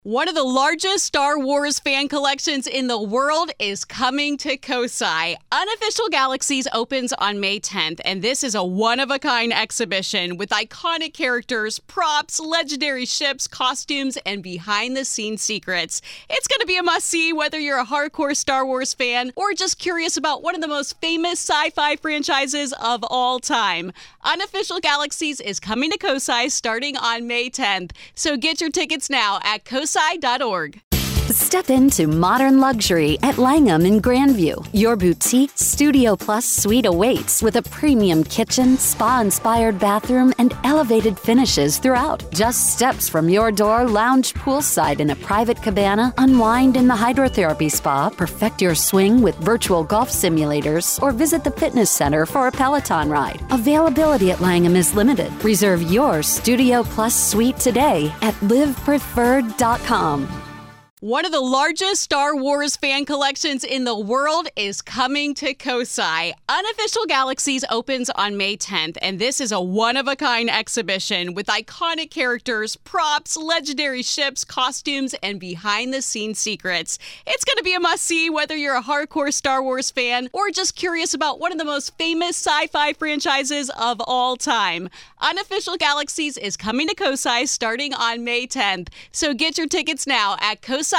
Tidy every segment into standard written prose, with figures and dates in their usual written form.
One of the largest Star Wars fan collections in the world is coming to Kosai. Unofficial Galaxies opens on May 10th, and this is a one-of-a-kind exhibition with iconic characters, props, legendary ships, costumes, and behind-the-scenes secrets. It's going to be a must-see whether you're a hardcore Star Wars fan or just curious about one of the most famous sci-fi franchises of all time. Unofficial Galaxies is coming to Kosai starting on May 10th, so get your tickets now at kosai.org. Step into modern luxury at Langham in Grandview. Your boutique Studio Plus suite awaits with a premium kitchen, spa-inspired bathroom, and elevated finishes throughout. Just steps from your door, lounge poolside in a private cabana, unwind in the hydrotherapy spa, perfect your swing with virtual golf simulators, or visit the fitness center for a Peloton ride. Availability at Langham is limited. Reserve your Studio Plus suite today at livepreferred.com. One of the largest Star Wars fan collections in the world is coming to Kosai. Unofficial Galaxies opens on May 10th, and this is a one-of-a-kind exhibition with iconic characters, props, legendary ships, costumes, and behind-the-scenes secrets. It's going to be a must-see whether you're a hardcore Star Wars fan or just curious about one of the most famous sci-fi franchises of all time. Unofficial Galaxies is coming to Kosai starting on May 10th, so get your tickets now at kosai.org.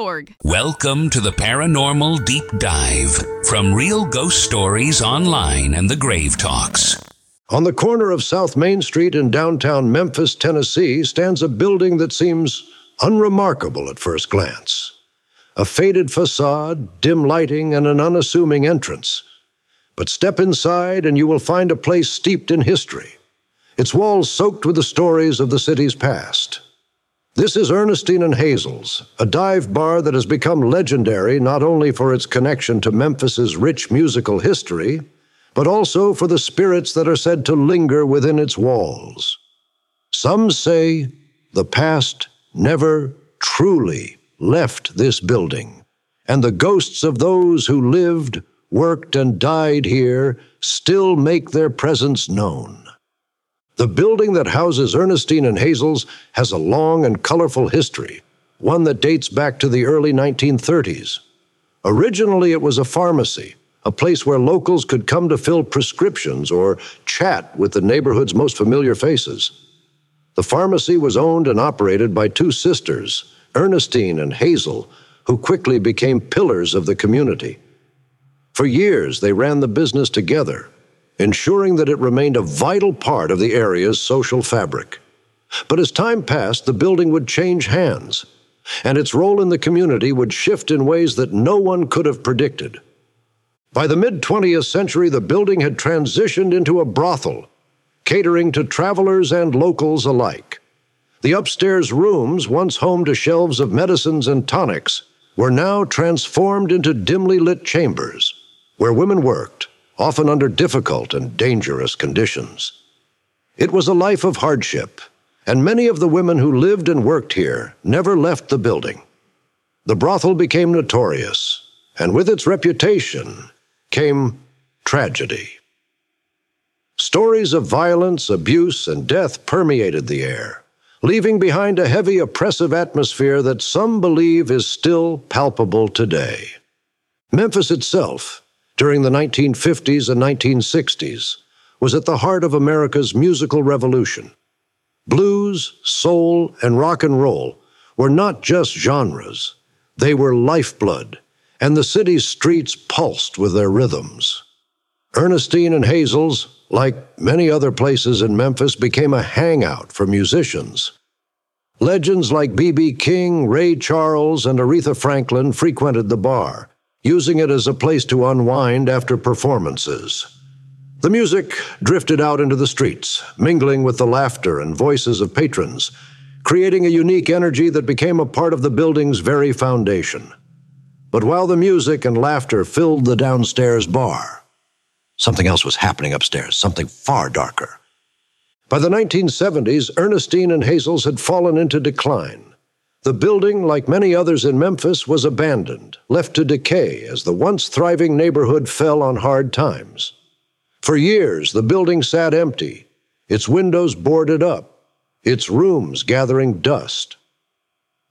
Welcome to the Paranormal Deep Dive from Real Ghost Stories Online and the Grave Talks. On the corner of South Main Street in downtown Memphis, Tennessee, stands a building that seems unremarkable at first glance. A faded facade, dim lighting, and an unassuming entrance. But step inside and you will find a place steeped in history. Its walls soaked with the stories of the city's past. This is Ernestine and Hazel's, a dive bar that has become legendary not only for its connection to Memphis's rich musical history, but also for the spirits that are said to linger within its walls. Some say the past never truly left this building, and the ghosts of those who lived, worked, and died here still make their presence known. The building that houses Ernestine and Hazel's has a long and colorful history, one that dates back to the early 1930s. Originally, it was a pharmacy, a place where locals could come to fill prescriptions or chat with the neighborhood's most familiar faces. The pharmacy was owned and operated by two sisters, Ernestine and Hazel, who quickly became pillars of the community. For years, they ran the business together, ensuring that it remained a vital part of the area's social fabric. But as time passed, the building would change hands, and its role in the community would shift in ways that no one could have predicted. By the mid-20th century, the building had transitioned into a brothel, catering to travelers and locals alike. The upstairs rooms, once home to shelves of medicines and tonics, were now transformed into dimly lit chambers, where women worked, often under difficult and dangerous conditions. It was a life of hardship, and many of the women who lived and worked here never left the building. The brothel became notorious, and with its reputation came tragedy. Stories of violence, abuse, and death permeated the air, leaving behind a heavy, oppressive atmosphere that some believe is still palpable today. Memphis itself, during the 1950s and 1960s, was at the heart of America's musical revolution. Blues, soul, and rock and roll were not just genres. They were lifeblood, and the city's streets pulsed with their rhythms. Ernestine and Hazel's, like many other places in Memphis, became a hangout for musicians. Legends like B.B. King, Ray Charles, and Aretha Franklin frequented the bar, using it as a place to unwind after performances. The music drifted out into the streets, mingling with the laughter and voices of patrons, creating a unique energy that became a part of the building's very foundation. But while the music and laughter filled the downstairs bar, something else was happening upstairs, something far darker. By the 1970s, Ernestine and Hazel's had fallen into decline. The building, like many others in Memphis, was abandoned, left to decay as the once thriving neighborhood fell on hard times. For years, the building sat empty, its windows boarded up, its rooms gathering dust.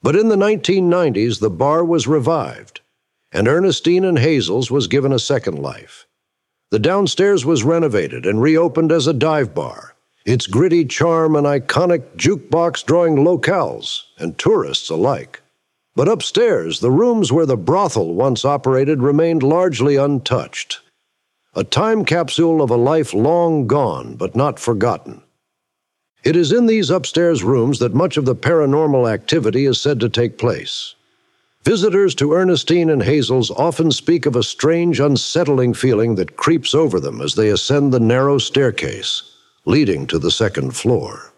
But in the 1990s, the bar was revived, and Ernestine and Hazel's was given a second life. The downstairs was renovated and reopened as a dive bar, its gritty charm an iconic jukebox drawing locals and tourists alike. But upstairs, the rooms where the brothel once operated remained largely untouched. A time capsule of a life long gone but not forgotten. It is in these upstairs rooms that much of the paranormal activity is said to take place. Visitors to Ernestine and Hazel's often speak of a strange, unsettling feeling that creeps over them as they ascend the narrow staircase leading to the second floor.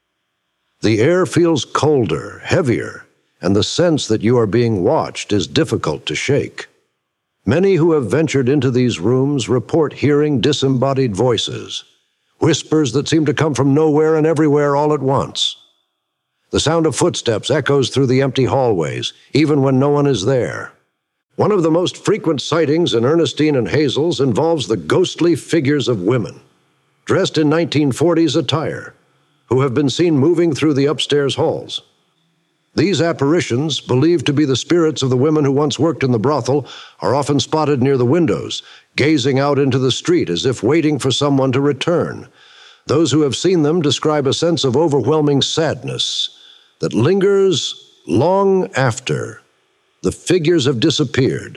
The air feels colder, heavier, and the sense that you are being watched is difficult to shake. Many who have ventured into these rooms report hearing disembodied voices, whispers that seem to come from nowhere and everywhere all at once. The sound of footsteps echoes through the empty hallways, even when no one is there. One of the most frequent sightings in Ernestine and Hazel's involves the ghostly figures of women, dressed in 1940s attire, who have been seen moving through the upstairs halls. These apparitions, believed to be the spirits of the women who once worked in the brothel, are often spotted near the windows, gazing out into the street as if waiting for someone to return. Those who have seen them describe a sense of overwhelming sadness that lingers long after the figures have disappeared.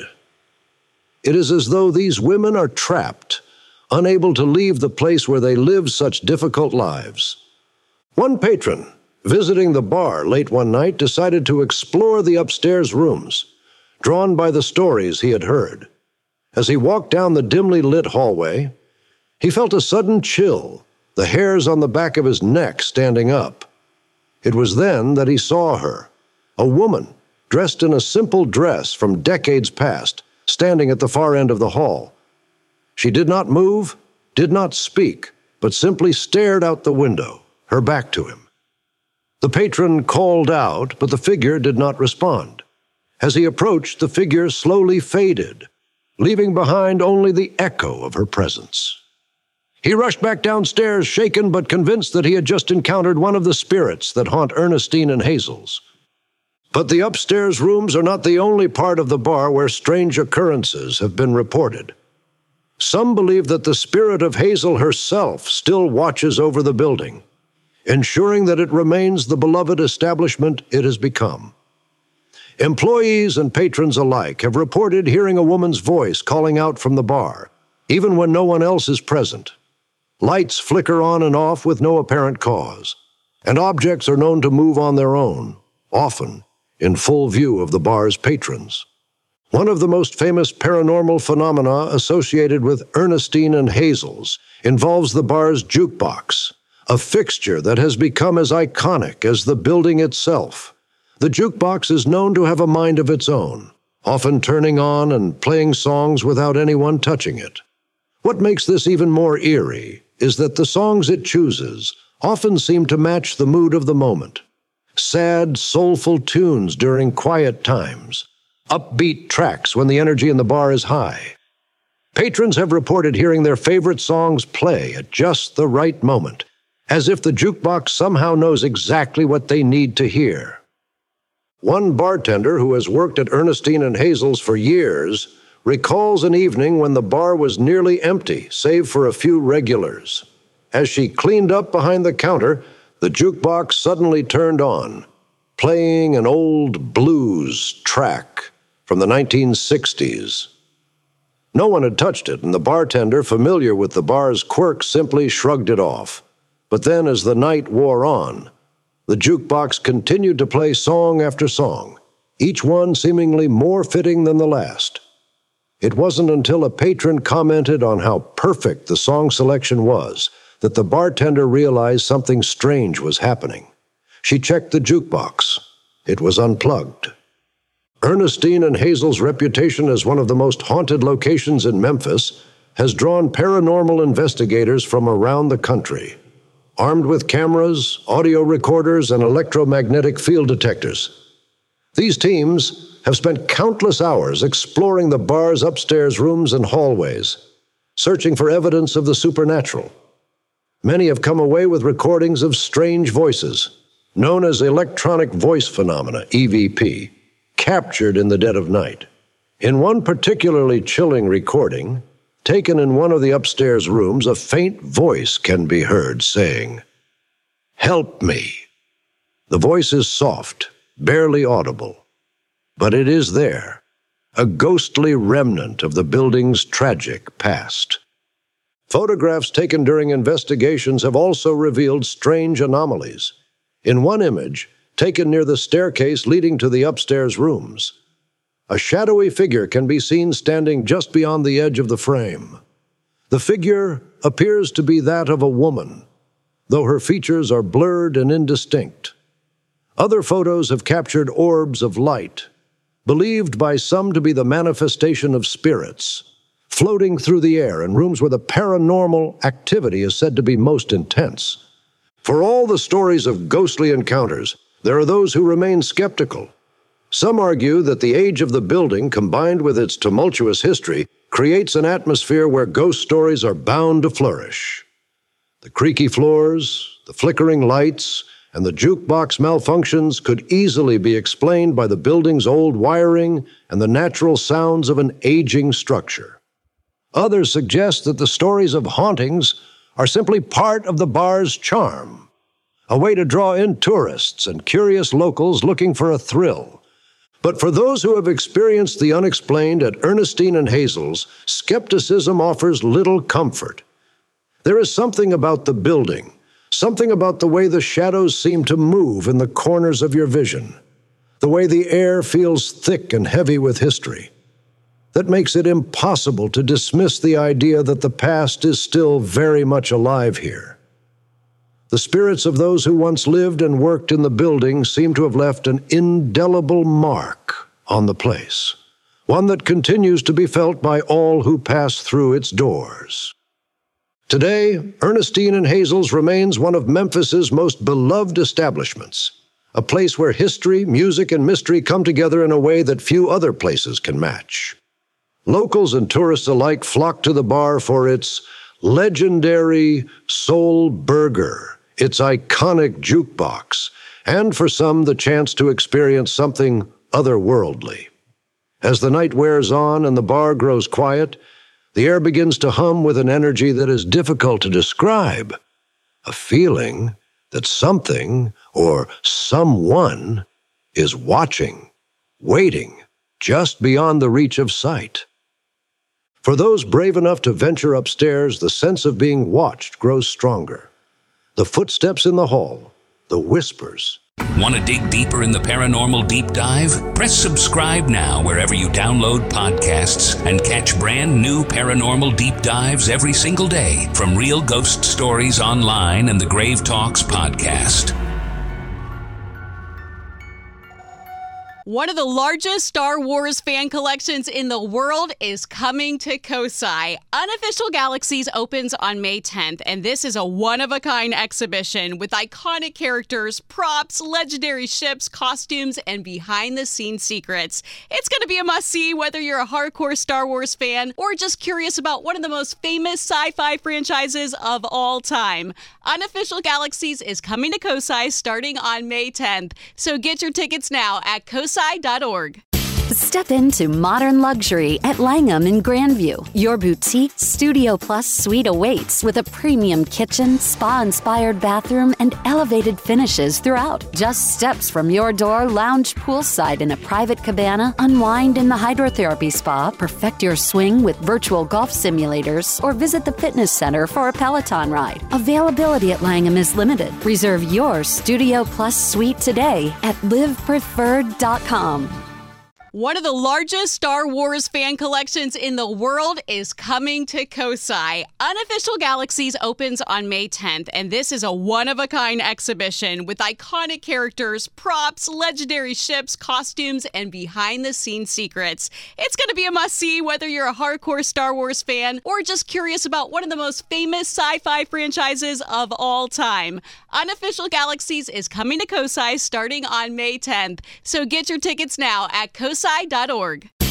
It is as though these women are trapped, unable to leave the place where they live such difficult lives. One patron, visiting the bar late one night, decided to explore the upstairs rooms, drawn by the stories he had heard. As he walked down the dimly lit hallway, he felt a sudden chill, the hairs on the back of his neck standing up. It was then that he saw her, a woman dressed in a simple dress from decades past, standing at the far end of the hall. She did not move, did not speak, but simply stared out the window, her back to him. The patron called out, but the figure did not respond. As he approached, the figure slowly faded, leaving behind only the echo of her presence. He rushed back downstairs, shaken but convinced that he had just encountered one of the spirits that haunt Ernestine and Hazel's. But the upstairs rooms are not the only part of the bar where strange occurrences have been reported. Some believe that the spirit of Hazel herself still watches over the building, ensuring that it remains the beloved establishment it has become. Employees and patrons alike have reported hearing a woman's voice calling out from the bar, even when no one else is present. Lights flicker on and off with no apparent cause, and objects are known to move on their own, often in full view of the bar's patrons. One of the most famous paranormal phenomena associated with Ernestine and Hazel's involves the bar's jukebox, a fixture that has become as iconic as the building itself. The jukebox is known to have a mind of its own, often turning on and playing songs without anyone touching it. What makes this even more eerie is that the songs it chooses often seem to match the mood of the moment. Sad, soulful tunes during quiet times, upbeat tracks when the energy in the bar is high. Patrons have reported hearing their favorite songs play at just the right moment, as if the jukebox somehow knows exactly what they need to hear. One bartender who has worked at Ernestine and Hazel's for years recalls an evening when the bar was nearly empty, save for a few regulars. As she cleaned up behind the counter, the jukebox suddenly turned on, playing an old blues track from the 1960s. No one had touched it, and the bartender, familiar with the bar's quirks, simply shrugged it off. But then, as the night wore on, the jukebox continued to play song after song, each one seemingly more fitting than the last. It wasn't until a patron commented on how perfect the song selection was that the bartender realized something strange was happening. She checked the jukebox. It was unplugged. Ernestine and Hazel's reputation as one of the most haunted locations in Memphis has drawn paranormal investigators from around the country. Armed with cameras, audio recorders, and electromagnetic field detectors, these teams have spent countless hours exploring the bar's upstairs rooms and hallways, searching for evidence of the supernatural. Many have come away with recordings of strange voices, known as electronic voice phenomena, EVP, captured in the dead of night. In one particularly chilling recording, taken in one of the upstairs rooms, a faint voice can be heard saying, "Help me." The voice is soft, barely audible, but it is there, a ghostly remnant of the building's tragic past. Photographs taken during investigations have also revealed strange anomalies. In one image, taken near the staircase leading to the upstairs rooms, a shadowy figure can be seen standing just beyond the edge of the frame. The figure appears to be that of a woman, though her features are blurred and indistinct. Other photos have captured orbs of light, believed by some to be the manifestation of spirits, floating through the air in rooms where the paranormal activity is said to be most intense. For all the stories of ghostly encounters, there are those who remain skeptical. Some argue that the age of the building, combined with its tumultuous history, creates an atmosphere where ghost stories are bound to flourish. The creaky floors, the flickering lights, and the jukebox malfunctions could easily be explained by the building's old wiring and the natural sounds of an aging structure. Others suggest that the stories of hauntings are simply part of the bar's charm, a way to draw in tourists and curious locals looking for a thrill. But for those who have experienced the unexplained at Ernestine and Hazel's, skepticism offers little comfort. There is something about the building, something about the way the shadows seem to move in the corners of your vision, the way the air feels thick and heavy with history, that makes it impossible to dismiss the idea that the past is still very much alive here. The spirits of those who once lived and worked in the building seem to have left an indelible mark on the place, one that continues to be felt by all who pass through its doors. Today, Ernestine and Hazel's remains one of Memphis's most beloved establishments, a place where history, music, and mystery come together in a way that few other places can match. Locals and tourists alike flock to the bar for its legendary Soul Burger, its iconic jukebox, and for some, the chance to experience something otherworldly. As the night wears on and the bar grows quiet, the air begins to hum with an energy that is difficult to describe, a feeling that something or someone is watching, waiting, just beyond the reach of sight. For those brave enough to venture upstairs, the sense of being watched grows stronger. The footsteps in the hall, the whispers. Want to dig deeper in the paranormal deep dive? Press subscribe now wherever you download podcasts and catch brand new paranormal deep dives every single day from Real Ghost Stories Online and the Grave Talks podcast. One of the largest Star Wars fan collections in the world is coming to Kosai. Unofficial Galaxies opens on May 10th, and this is a one-of-a-kind exhibition with iconic characters, props, legendary ships, costumes, and behind-the-scenes secrets. It's going to be a must-see whether you're a hardcore Star Wars fan or just curious about one of the most famous sci-fi franchises of all time. Unofficial Galaxies is coming to Kosai starting on May 10th, so get your tickets now at kosai.org. Step into modern luxury at Langham in Grandview. Your boutique Studio Plus suite awaits with a premium kitchen, spa-inspired bathroom, and elevated finishes throughout. Just steps from your door, lounge poolside in a private cabana, unwind in the hydrotherapy spa, perfect your swing with virtual golf simulators, or visit the fitness center for a Peloton ride. Availability at Langham is limited. Reserve your Studio Plus suite today at livepreferred.com. One of the largest Star Wars fan collections in the world is coming to Kosai. Unofficial Galaxies opens on May 10th, and this is a one-of-a-kind exhibition with iconic characters, props, legendary ships, costumes, and behind-the-scenes secrets. It's going to be a must-see whether you're a hardcore Star Wars fan or just curious about one of the most famous sci-fi franchises of all time. Unofficial Galaxies is coming to Kosai starting on May 10th, so get your tickets now at kosai.org.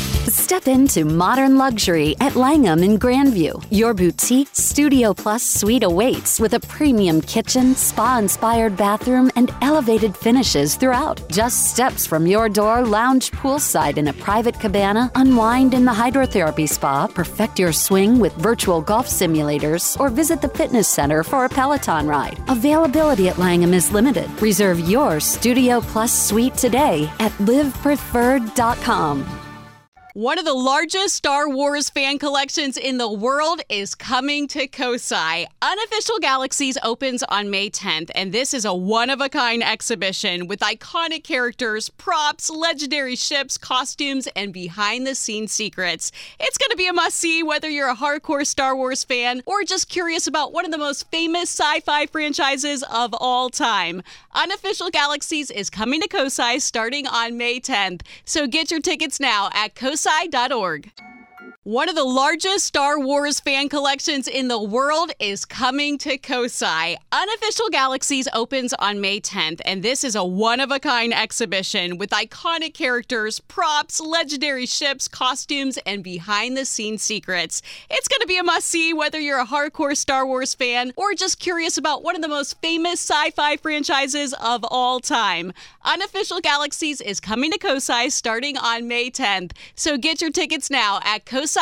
Step into modern luxury at Langham in Grandview. Your boutique Studio Plus suite awaits with a premium kitchen, spa-inspired bathroom, and elevated finishes throughout. Just steps from your door, lounge poolside in a private cabana, unwind in the hydrotherapy spa, perfect your swing with virtual golf simulators, or visit the fitness center for a Peloton ride. Availability at Langham is limited. Reserve your Studio Plus suite today at livepreferred.com. One of the largest Star Wars fan collections in the world is coming to Kosai. Unofficial Galaxies opens on May 10th, and this is a one-of-a-kind exhibition with iconic characters, props, legendary ships, costumes, and behind-the-scenes secrets. It's going to be a must-see whether you're a hardcore Star Wars fan or just curious about one of the most famous sci-fi franchises of all time. Unofficial Galaxies is coming to Kosai starting on May 10th, so get your tickets now at kosai.org. One of the largest Star Wars fan collections in the world is coming to Kosai. Unofficial Galaxies opens on May 10th, and this is a one-of-a-kind exhibition with iconic characters, props, legendary ships, costumes, and behind-the-scenes secrets. It's going to be a must-see whether you're a hardcore Star Wars fan or just curious about one of the most famous sci-fi franchises of all time. Unofficial Galaxies is coming to Kosai starting on May 10th, so get your tickets now at kosai.org.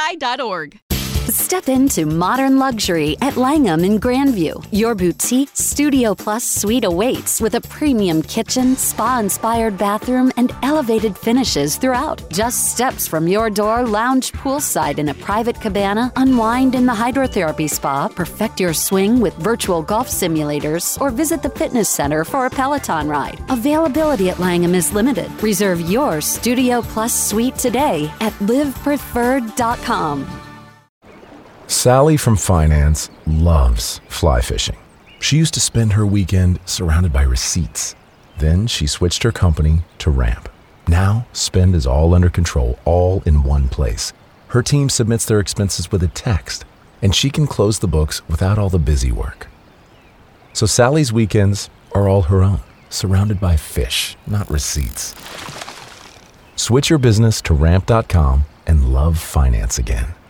Step into modern luxury at Langham in Grandview. Your boutique Studio Plus suite awaits with a premium kitchen, spa-inspired bathroom, and elevated finishes throughout. Just steps from your door, lounge poolside in a private cabana, unwind in the hydrotherapy spa, perfect your swing with virtual golf simulators, or visit the fitness center for a Peloton ride. Availability at Langham is limited. Reserve your Studio Plus suite today at livepreferred.com. Sally from finance loves fly fishing. She used to spend her weekend surrounded by receipts. Then she switched her company to Ramp. Now, spend is all under control, all in one place. Her team submits their expenses with a text, and she can close the books without all the busy work. So Sally's weekends are all her own, surrounded by fish, not receipts. Switch your business to Ramp.com and love finance again.